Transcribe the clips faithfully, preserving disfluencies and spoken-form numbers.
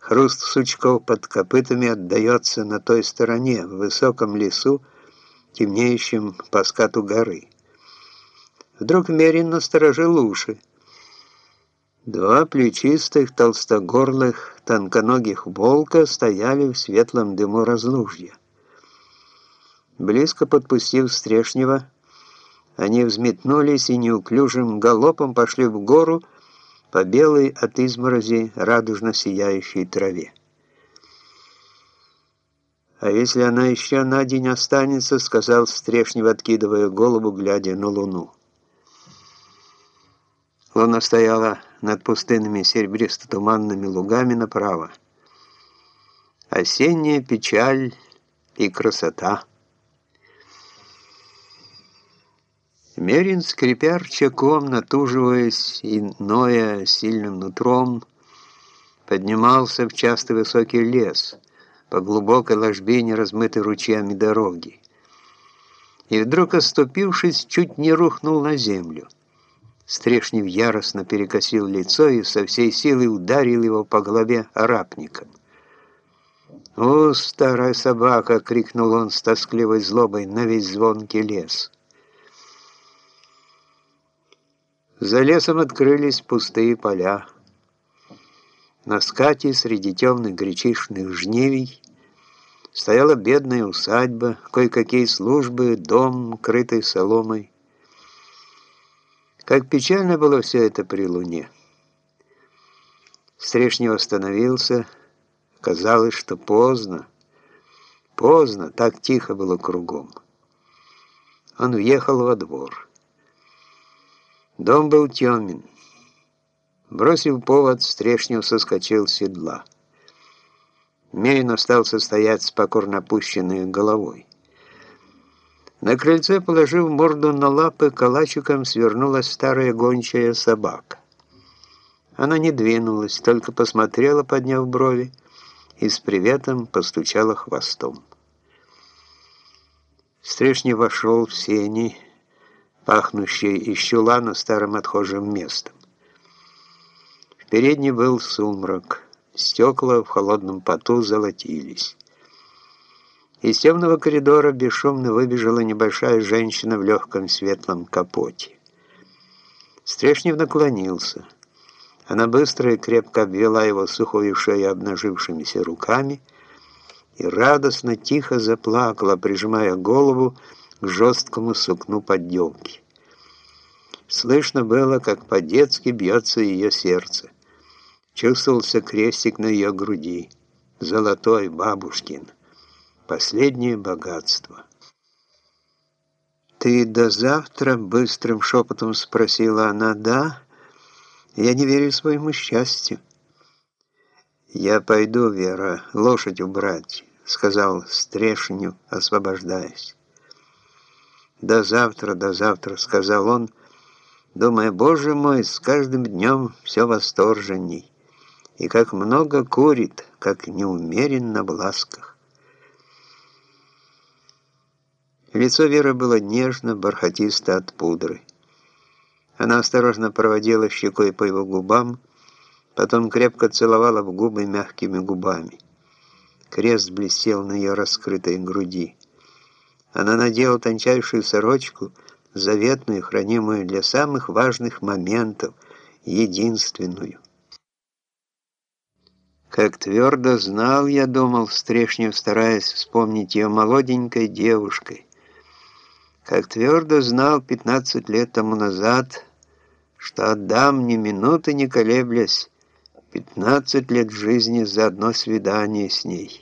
Хруст сучков под копытами отдается на той стороне, в высоком лесу, темнеющем по скату горы. Вдруг Мерин насторожил уши. Два плечистых, толстогорлых, тонконогих волка стояли в светлом дыму разлужья. Близко подпустив Стрешнева, они взметнулись и неуклюжим галопом пошли в гору по белой от изморози радужно сияющей траве. «А если она еще на день останется?» — сказал Стрешнев, откидывая голову, глядя на луну. Луна стояла над пустынными серебристо-туманными лугами направо. Осенняя печаль и красота. Мерин, скрипя рычагом, натуживаясь и ноя сильным нутром, поднимался в частый высокий лес по глубокой ложбине, размытой ручьями дороги. И вдруг, оступившись, чуть не рухнул на землю. Стрешнев яростно перекосил лицо и со всей силы ударил его по голове арапником. «О, старая собака!» — крикнул он с тоскливой злобой на весь звонкий лес. За лесом открылись пустые поля. На скате среди темных гречишных жневий стояла бедная усадьба, кое-какие службы, дом, крытый соломой. Как печально было все это при луне. Стрешнев остановился. Казалось, что поздно. Поздно, так тихо было кругом. Он въехал во двор. Дом был темен. Бросив повод, Стрешнев соскочил с седла. Мерин остался стоять с покорно опущенной головой. На крыльце, положив морду на лапы, калачиком свернулась старая гончая собака. Она не двинулась, только посмотрела, подняв брови, и с приветом постучала хвостом. Стрешнев вошел в сени, пахнущие из чулана старым отхожим местом. В передней был сумрак, стекла в холодном поту золотились. Из темного коридора бесшумно выбежала небольшая женщина в легком светлом капоте. Стрешнев наклонился. Она быстро и крепко обвела его сухую шею обнажившимися руками и радостно тихо заплакала, прижимая голову к жесткому сукну подделки. Слышно было, как по-детски бьется ее сердце. Чувствовался крестик на ее груди, золотой, бабушкин. Последнее богатство. «Ты до завтра?» — быстрым шепотом спросила она. «Да? Я не верю своему счастью». «Я пойду, Вера, лошадь убрать», — сказал Стрешнев, освобождаясь. «До завтра, до завтра», — сказал он, думая: «Боже мой, с каждым днем все восторженней, и как много курит, как неумеренно в ласках». Лицо Веры было нежно, бархатисто от пудры. Она осторожно проводила щекой по его губам, потом крепко целовала в губы мягкими губами. Крест блестел на ее раскрытой груди. Она надела тончайшую сорочку, заветную, хранимую для самых важных моментов, единственную. Как твердо знал я, думал Стрешнев, стараясь вспомнить ее молоденькой девушкой. Как твердо знал пятнадцать лет тому назад, что отдам ни минуты не колеблясь пятнадцать лет жизни за одно свидание с ней.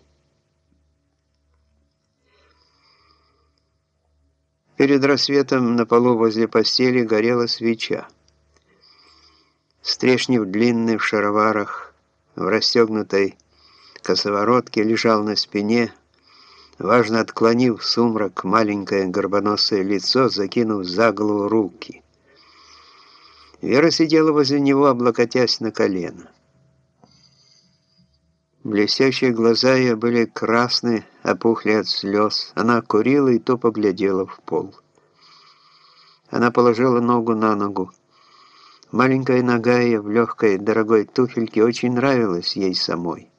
Перед рассветом на полу возле постели горела свеча. Стрешнев, длинный в шароварах, в расстегнутой косоворотке, лежал на спине, важно отклонив сумрак маленькое горбоносое лицо, закинув за голову руки. Вера сидела возле него, облокотясь на колено. Блестящие глаза ее были красны, опухли от слез. Она курила и тупо глядела в пол. Она положила ногу на ногу. Маленькая нога ее в легкой дорогой туфельке очень нравилась ей самой.